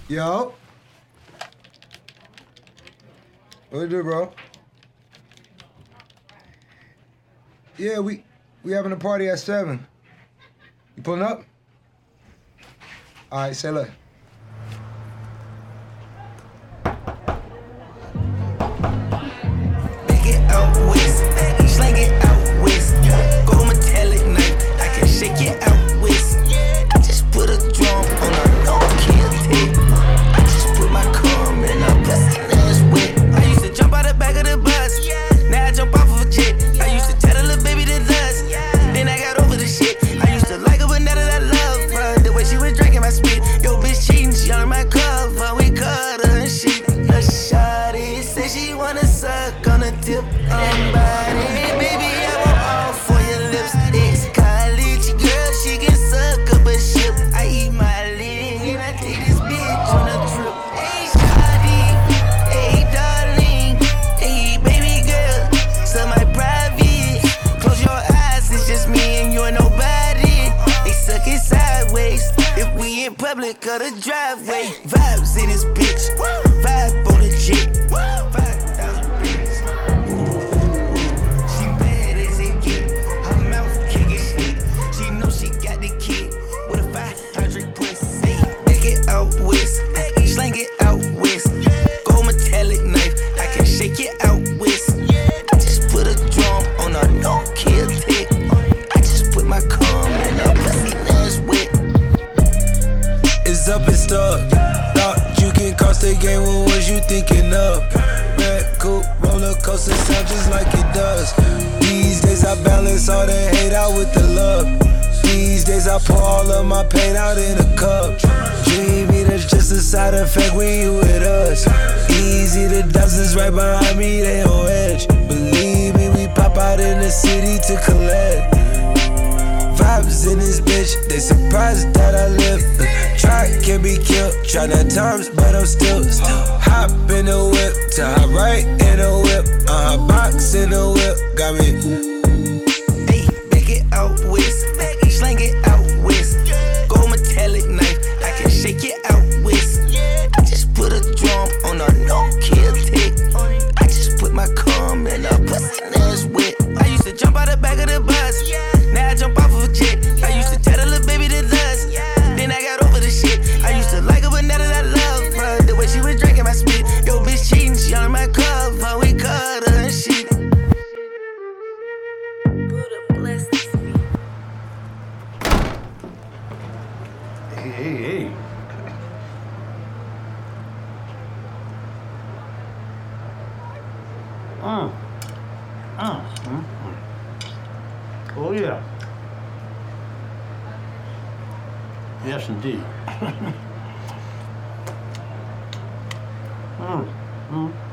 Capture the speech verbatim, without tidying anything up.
Yo. What you do, bro? Yeah, we we having a party at seven. You pulling up? All right, say look. Take it out west, slang it out west. Gold metallic knife, I can shake it out west. I just put a drum on a no-kill tape. I just put my cum in a pussy that's wet. I used to jump out the back of the bus, now I jump off of a jet. I used to tell the little baby to lust, then I got over the shit. I used to like her, but now that I love her, the way she was drinking my spit. Yo, bitch cheating, she on my cover, we cut her and shit. A shawty say she wanna suck on the tip on body. Baby, I want all for your lips. Ex-college girl, she can suck up a ship. I eat my leg and I take this bitch on a trip. Hey, shawty, hey, darling, hey, baby girl, so my private. Close your eyes, it's just me and you and nobody. They suck it sideways if we in public or the driveway. Vibes in this bitch, vibe on the jet. Five thousand bitches. She bad as it get. Her mouth kicking shit. She know she got the kid with a five hundred pussy. Take it out west, slang it out west. Gold metallic knife, I can shake it out west. I just put a drum on a no-kill tick. I just put my cum in a pussy that's wet. It's up and stuck. Thought you can cross the game, what was you thinking of? Red coupe, roller coaster sound just like it does. These days I balance all the hate out with the love. These days I pour all of my pain out in a cup. Dreamy, that's just a side effect when you with us. Easy, the dozens right behind me, they on edge. Believe me, we pop out in the city to collect. Vibes in this bitch, they surprised that I live. Uh, try can be killed, try that times, but I'm still, still hop in the whip, to hop right in the whip, uh, box in the whip, got me. Hey, back it out west, slang it out west. Gold metallic knife, I can shake it out west. I just put a drum on a no-kill tick. I just put my cum in a pussy that's wet. I used to jump out the back of the bus, now I jump off of a jet. I used to tell the little baby to lust, then I got over the shit. I used to like her, but now that I love her, the way she was drinking my spit. Yo, bitch cheating, she on my cover, we cut her and shit. Buddha bless this me. Hey, hey, hey. Mm. Mm. Mm. Oh, yeah. Yes, indeed. mm. Mm.